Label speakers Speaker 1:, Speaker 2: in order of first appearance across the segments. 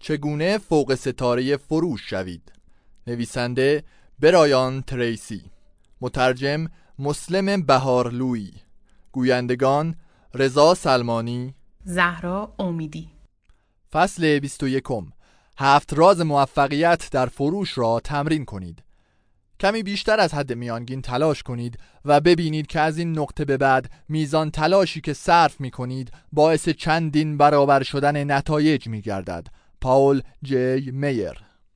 Speaker 1: چگونه فوق ستاره فروش شوید. نویسنده برایان تریسی، مترجم مسلم بهارلویی، گویندگان رضا سلمانی،
Speaker 2: زهرا امیدی.
Speaker 1: فصل 21. 7 راز موفقیت در فروش را تمرین کنید. کمی بیشتر از حد میانگین تلاش کنید و ببینید که از این نقطه به بعد میزان تلاشی که صرف می کنید باعث چندین برابر شدن نتایج می گردد. پاول جی میر.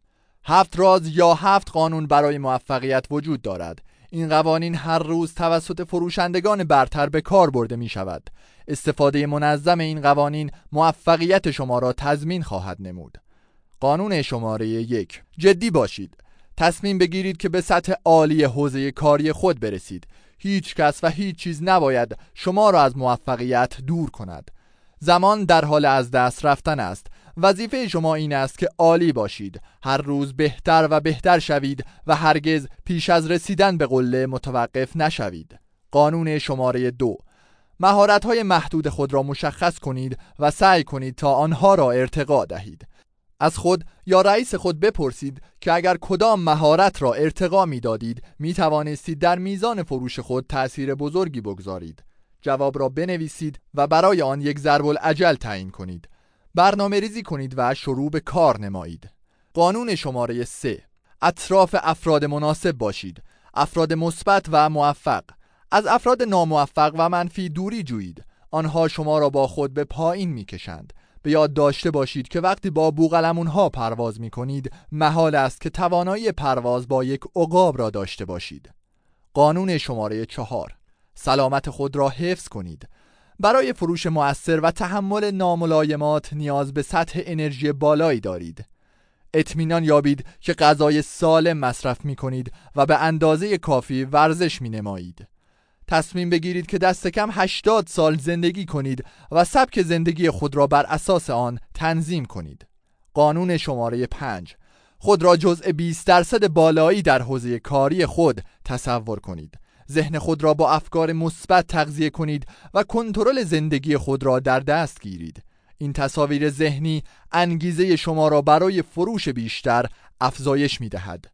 Speaker 1: 7 راز یا 7 قانون برای موفقیت وجود دارد. این قوانین هر روز توسط فروشندگان برتر به کار برده می شود. استفاده منظم این قوانین موفقیت شما را تضمین خواهد نمود. قانون شماره 1: جدی باشید. تصمیم بگیرید که به سطح عالی حوزه کاری خود برسید. هیچ کس و هیچ چیز نباید شما را از موفقیت دور کند. زمان در حال از دست رفتن است. وظیفه شما این است که عالی باشید، هر روز بهتر و بهتر شوید و هرگز پیش از رسیدن به قله متوقف نشوید. قانون شماره 2: مهارت‌های محدود خود را مشخص کنید و سعی کنید تا آنها را ارتقا دهید. از خود یا رئیس خود بپرسید که اگر کدام مهارت را ارتقا می‌دادید می‌توانستید در میزان فروش خود تأثیر بزرگی بگذارید. جواب را بنویسید و برای آن یک ضرب الاجل تعیین کنید. برنامه ریزی کنید و شروع به کار نمایید. قانون شماره 3: اطراف افراد مناسب باشید. افراد مثبت و موفق. از افراد ناموفق و منفی دوری جویید. آنها شما را با خود به پایین می‌کشند. به یاد داشته باشید که وقتی با بوقلمون‌ها پرواز می‌کنید محال است که توانایی پرواز با یک عقاب را داشته باشید. قانون شماره 4: سلامت خود را حفظ کنید. برای فروش مؤثر و تحمل ناملایمات نیاز به سطح انرژی بالایی دارید. اطمینان یابید که غذای سالم مصرف می‌کنید و به اندازه کافی ورزش می‌نمایید. تصمیم بگیرید که دست کم 80 سال زندگی کنید و سبک زندگی خود را بر اساس آن تنظیم کنید. قانون شماره 5: خود را جزء 20% بالایی در حوزه کاری خود تصور کنید. ذهن خود را با افکار مثبت تغذیه کنید و کنترل زندگی خود را در دست گیرید. این تصاویر ذهنی انگیزه شما را برای فروش بیشتر افزایش می‌دهد.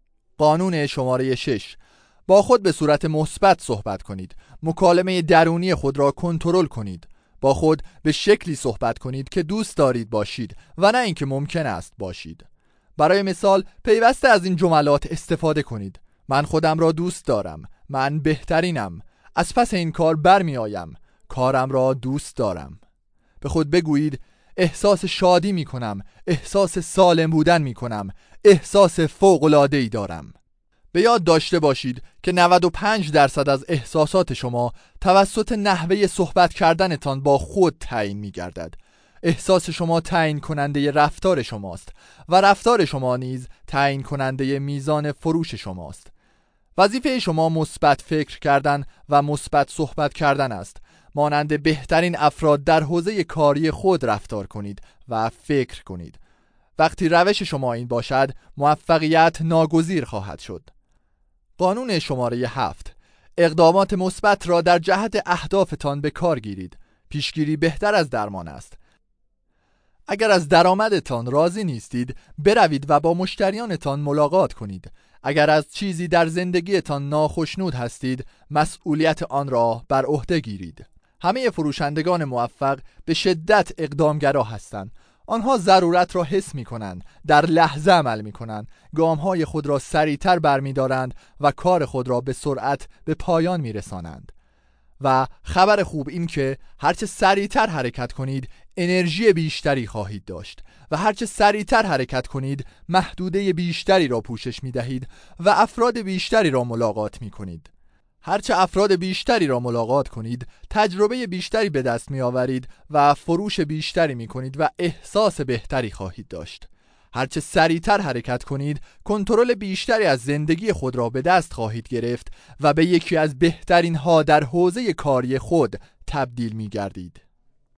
Speaker 1: قانون شماره 6: با خود به صورت مثبت صحبت کنید. مکالمه درونی خود را کنترل کنید. با خود به شکلی صحبت کنید که دوست دارید باشید و نه اینکه ممکن است باشید. برای مثال پیوسته از این جملات استفاده کنید: من خودم را دوست دارم. من بهترینم. از پس این کار برمی آیم. کارم را دوست دارم. به خود بگویید: احساس شادی می کنم. احساس سالم بودن می کنم. احساس فوق‌العاده‌ای دارم. به یاد داشته باشید که 95% از احساسات شما توسط نحوه صحبت کردنتان با خود تعیین می گردد. احساس شما تعیین کننده رفتار شماست و رفتار شما نیز تعیین کننده میزان فروش شماست. وظیفه شما مثبت فکر کردن و مثبت صحبت کردن است. مانند بهترین افراد در حوزه کاری خود رفتار کنید و فکر کنید. وقتی روش شما این باشد، موفقیت ناگزیر خواهد شد. قانون شماره 7: اقدامات مثبت را در جهت اهدافتان به کار گیرید. پیشگیری بهتر از درمان است. اگر از درآمدتان راضی نیستید، بروید و با مشتریانتان ملاقات کنید. اگر از چیزی در زندگیتان ناخشنود هستید، مسئولیت آن را بر عهده گیرید. همه فروشندگان موفق به شدت اقدامگرا هستند. آنها ضرورت را حس می کنند، در لحظه عمل می کنند، گامهای خود را سریعتر برمی دارند و کار خود را به سرعت به پایان می رسانند. و خبر خوب این که هرچه سریعتر حرکت کنید انرژی بیشتری خواهید داشت و هرچه سریعتر حرکت کنید محدوده بیشتری را پوشش می دهید و افراد بیشتری را ملاقات می کنید. هرچه افراد بیشتری را ملاقات کنید تجربه بیشتری به دست می آورید و فروش بیشتری می کنید و احساس بهتری خواهید داشت. هرچه سریعتر حرکت کنید کنترل بیشتری از زندگی خود را به دست خواهید گرفت و به یکی از بهترین ها در حوزه کاری خود تبدیل می گردید.